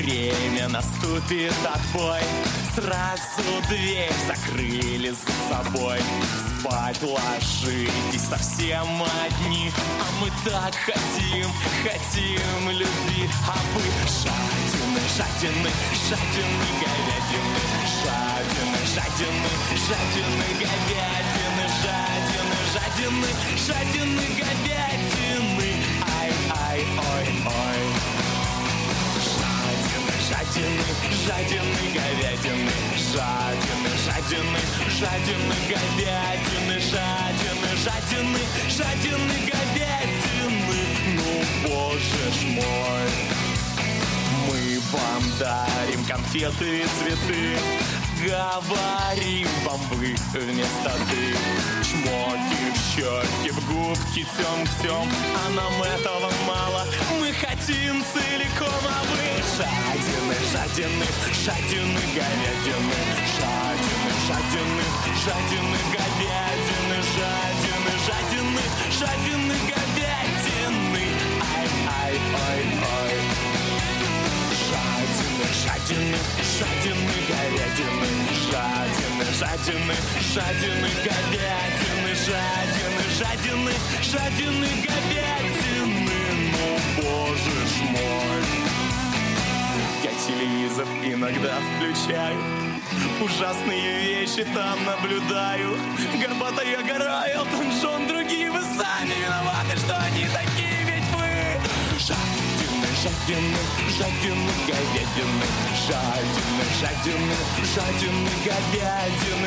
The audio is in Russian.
время наступит отбой. Сразу дверь закрыли за собой. Спать ложитесь совсем одни, а мы так хотим, хотим любви. А вы жадины, жадины, жадины говядины, жадины, жадины, жадины говядины, жадины, жадины, жадины говядины. Ай, ай, ой, ой. Жадины, жадины говядины, жадины, жадины, жадины говядины, жадины, жадины, жадины говядины. Ну, боже ж мой. Мы вам дарим конфеты и цветы, говорим вам вы вместо ты. Чмоки в щеки, в губки тем-тем, а нам этого мало. Мы хотим целиком, а вы жадины, жадины, жадины говядины, жадины, жадины, жадины говядины, жадины, жадины, жадины говядины. Ай, ай, ой, ой. Жадины, жадины, жадины говядины, жадины, жадины, жадины говядины, жадины, жадины, жадины говядины. Ну, боже ж мой. Я телевизор иногда включаю, ужасные вещи там наблюдаю. Горбатая гора, Элтон Джон, другие, вы сами виноваты, что они такие, ведь вы жадины, жадины, жадины говядины, жадины, жадины, жадины говядины.